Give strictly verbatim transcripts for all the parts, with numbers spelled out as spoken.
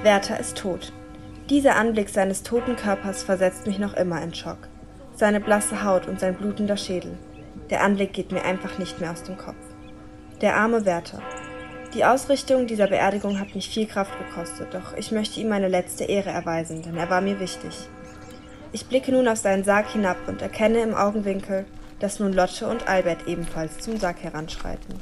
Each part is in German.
Werther ist tot. Dieser Anblick seines toten Körpers versetzt mich noch immer in Schock. Seine blasse Haut und sein blutender Schädel. Der Anblick geht mir einfach nicht mehr aus dem Kopf. Der arme Werther. Die Ausrichtung dieser Beerdigung hat mich viel Kraft gekostet, doch ich möchte ihm meine letzte Ehre erweisen, denn er war mir wichtig. Ich blicke nun auf seinen Sarg hinab und erkenne im Augenwinkel, dass nun Lotte und Albert ebenfalls zum Sarg heranschreiten.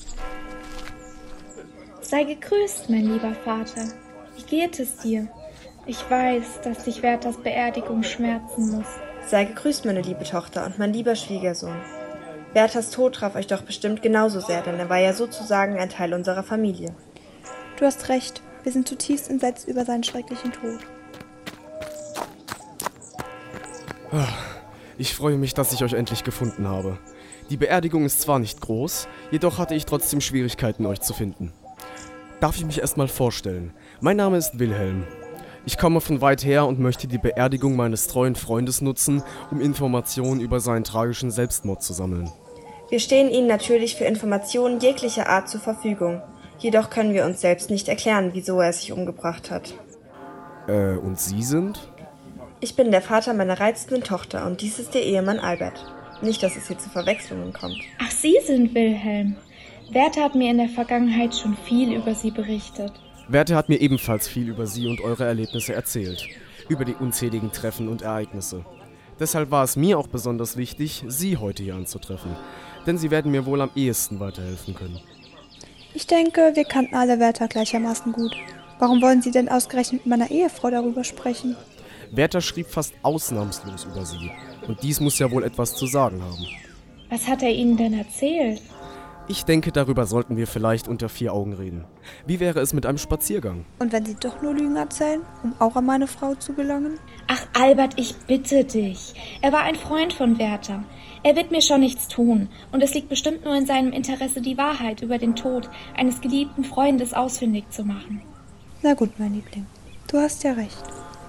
Sei gegrüßt, mein lieber Vater. Wie geht es dir? Ich weiß, dass dich Werthers Beerdigung schmerzen muss. Sei gegrüßt, meine liebe Tochter und mein lieber Schwiegersohn. Werthers Tod traf euch doch bestimmt genauso sehr, denn er war ja sozusagen ein Teil unserer Familie. Du hast recht, wir sind zutiefst entsetzt über seinen schrecklichen Tod. Ich freue mich, dass ich euch endlich gefunden habe. Die Beerdigung ist zwar nicht groß, jedoch hatte ich trotzdem Schwierigkeiten, euch zu finden. Darf ich mich erstmal vorstellen? Mein Name ist Wilhelm. Ich komme von weit her und möchte die Beerdigung meines treuen Freundes nutzen, um Informationen über seinen tragischen Selbstmord zu sammeln. Wir stehen Ihnen natürlich für Informationen jeglicher Art zur Verfügung. Jedoch können wir uns selbst nicht erklären, wieso er sich umgebracht hat. Äh, und Sie sind? Ich bin der Vater meiner reizenden Tochter und dies ist ihr Ehemann Albert. Nicht, dass es hier zu Verwechslungen kommt. Ach, Sie sind Wilhelm. Werther hat mir in der Vergangenheit schon viel über Sie berichtet. Werther hat mir ebenfalls viel über Sie und eure Erlebnisse erzählt. Über die unzähligen Treffen und Ereignisse. Deshalb war es mir auch besonders wichtig, Sie heute hier anzutreffen. Denn Sie werden mir wohl am ehesten weiterhelfen können. Ich denke, wir kannten alle Werther gleichermaßen gut. Warum wollen Sie denn ausgerechnet mit meiner Ehefrau darüber sprechen? Werther schrieb fast ausnahmslos über Sie. Und dies muss ja wohl etwas zu sagen haben. Was hat er Ihnen denn erzählt? Ich denke, darüber sollten wir vielleicht unter vier Augen reden. Wie wäre es mit einem Spaziergang? Und wenn Sie doch nur Lügen erzählen, um auch an meine Frau zu gelangen? Ach, Albert, ich bitte dich. Er war ein Freund von Werther. Er wird mir schon nichts tun. Und es liegt bestimmt nur in seinem Interesse, die Wahrheit über den Tod eines geliebten Freundes ausfindig zu machen. Na gut, mein Liebling. Du hast ja recht.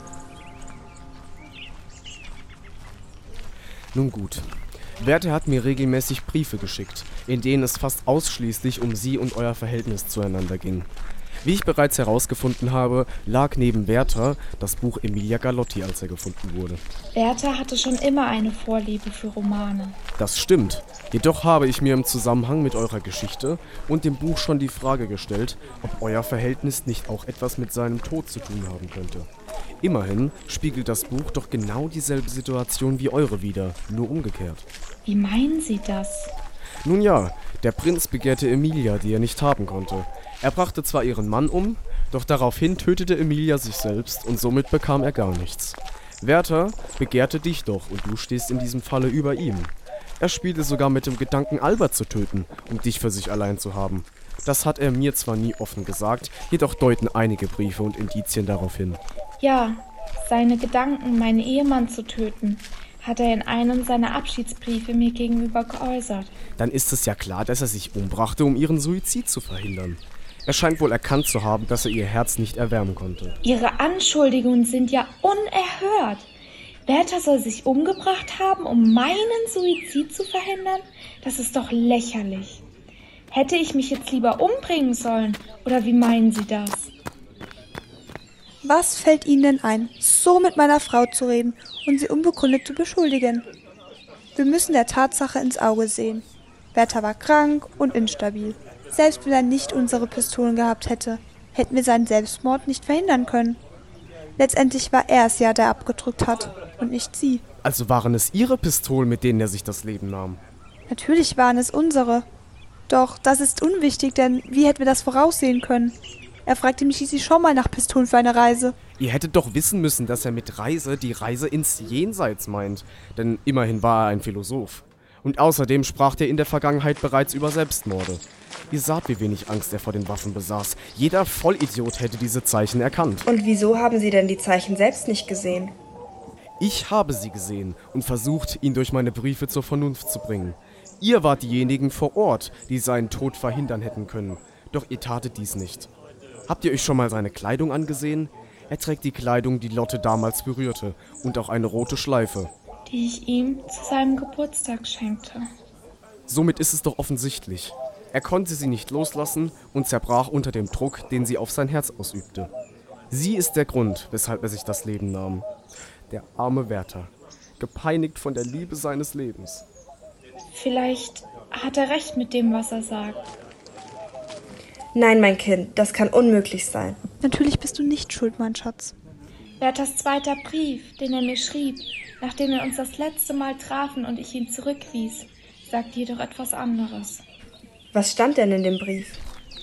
Nun gut. Werther hat mir regelmäßig Briefe geschickt, in denen es fast ausschließlich um Sie und euer Verhältnis zueinander ging. Wie ich bereits herausgefunden habe, lag neben Werther das Buch Emilia Galotti, als er gefunden wurde. Werther hatte schon immer eine Vorliebe für Romane. Das stimmt. Jedoch habe ich mir im Zusammenhang mit eurer Geschichte und dem Buch schon die Frage gestellt, ob euer Verhältnis nicht auch etwas mit seinem Tod zu tun haben könnte. Immerhin spiegelt das Buch doch genau dieselbe Situation wie eure wider, nur umgekehrt. Wie meinen Sie das? Nun ja, der Prinz begehrte Emilia, die er nicht haben konnte. Er brachte zwar ihren Mann um, doch daraufhin tötete Emilia sich selbst und somit bekam er gar nichts. Werther begehrte dich doch und du stehst in diesem Falle über ihm. Er spielte sogar mit dem Gedanken, Albert zu töten, um dich für sich allein zu haben. Das hat er mir zwar nie offen gesagt, jedoch deuten einige Briefe und Indizien darauf hin. Ja, seine Gedanken, meinen Ehemann zu töten, hat er in einem seiner Abschiedsbriefe mir gegenüber geäußert. Dann ist es ja klar, dass er sich umbrachte, um ihren Suizid zu verhindern. Er scheint wohl erkannt zu haben, dass er ihr Herz nicht erwärmen konnte. Ihre Anschuldigungen sind ja unerhört. Werther soll sich umgebracht haben, um meinen Suizid zu verhindern? Das ist doch lächerlich. Hätte ich mich jetzt lieber umbringen sollen? Oder wie meinen Sie das? Was fällt Ihnen denn ein, so mit meiner Frau zu reden und sie unbegründet zu beschuldigen? Wir müssen der Tatsache ins Auge sehen. Werther war krank und instabil. Selbst wenn er nicht unsere Pistolen gehabt hätte, hätten wir seinen Selbstmord nicht verhindern können. Letztendlich war er es ja, der abgedrückt hat und nicht Sie. Also waren es Ihre Pistolen, mit denen er sich das Leben nahm? Natürlich waren es unsere. Doch das ist unwichtig, denn wie hätten wir das voraussehen können? Er fragte mich schließlich schon mal nach Pistolen für eine Reise. Ihr hättet doch wissen müssen, dass er mit Reise die Reise ins Jenseits meint. Denn immerhin war er ein Philosoph. Und außerdem sprach er in der Vergangenheit bereits über Selbstmorde. Ihr saht, wie wenig Angst er vor den Waffen besaß. Jeder Vollidiot hätte diese Zeichen erkannt. Und wieso haben Sie denn die Zeichen selbst nicht gesehen? Ich habe sie gesehen und versucht, ihn durch meine Briefe zur Vernunft zu bringen. Ihr wart diejenigen vor Ort, die seinen Tod verhindern hätten können. Doch ihr tatet dies nicht. Habt ihr euch schon mal seine Kleidung angesehen? Er trägt die Kleidung, die Lotte damals berührte, und auch eine rote Schleife. Die ich ihm zu seinem Geburtstag schenkte. Somit ist es doch offensichtlich. Er konnte sie nicht loslassen und zerbrach unter dem Druck, den sie auf sein Herz ausübte. Sie ist der Grund, weshalb er sich das Leben nahm. Der arme Werther, gepeinigt von der Liebe seines Lebens. Vielleicht hat er recht mit dem, was er sagt. Nein, mein Kind, das kann unmöglich sein. Natürlich bist du nicht schuld, mein Schatz. Werthers zweiter Brief, den er mir schrieb, nachdem wir uns das letzte Mal trafen und ich ihn zurückwies, sagt jedoch etwas anderes. Was stand denn in dem Brief?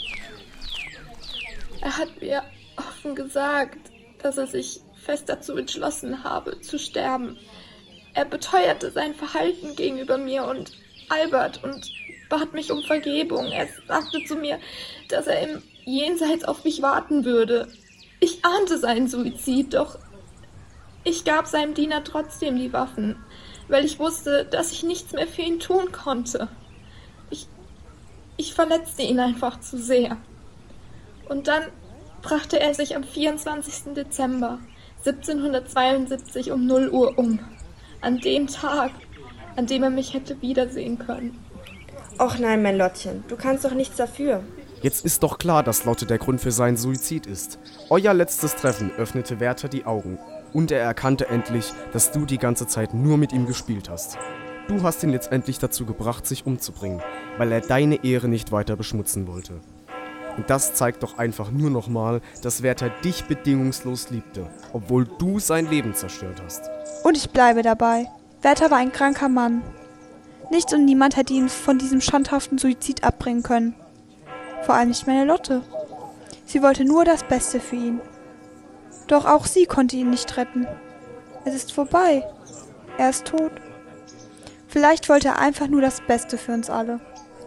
Er hat mir offen gesagt, dass er sich fest dazu entschlossen habe, zu sterben. Er beteuerte sein Verhalten gegenüber mir und Albert und bat mich um Vergebung. Er sagte zu mir, dass er im Jenseits auf mich warten würde. Ich ahnte seinen Suizid, doch ich gab seinem Diener trotzdem die Waffen, weil ich wusste, dass ich nichts mehr für ihn tun konnte. Ich, ich verletzte ihn einfach zu sehr. Und dann brachte er sich am vierundzwanzigsten Dezember siebzehnhundertzweiundsiebzig um null Uhr um. An dem Tag, an dem er mich hätte wiedersehen können. Och nein, mein Lottchen, du kannst doch nichts dafür. Jetzt ist doch klar, dass Lotte der Grund für seinen Suizid ist. Euer letztes Treffen öffnete Werther die Augen. Und er erkannte endlich, dass du die ganze Zeit nur mit ihm gespielt hast. Du hast ihn letztendlich dazu gebracht, sich umzubringen, weil er deine Ehre nicht weiter beschmutzen wollte. Und das zeigt doch einfach nur nochmal, dass Werther dich bedingungslos liebte, obwohl du sein Leben zerstört hast. Und ich bleibe dabei. Werther war ein kranker Mann. Nichts und niemand hätte ihn von diesem schandhaften Suizid abbringen können. Vor allem nicht meine Lotte. Sie wollte nur das Beste für ihn. Doch auch sie konnte ihn nicht retten. Es ist vorbei. Er ist tot. Vielleicht wollte er einfach nur das Beste für uns alle.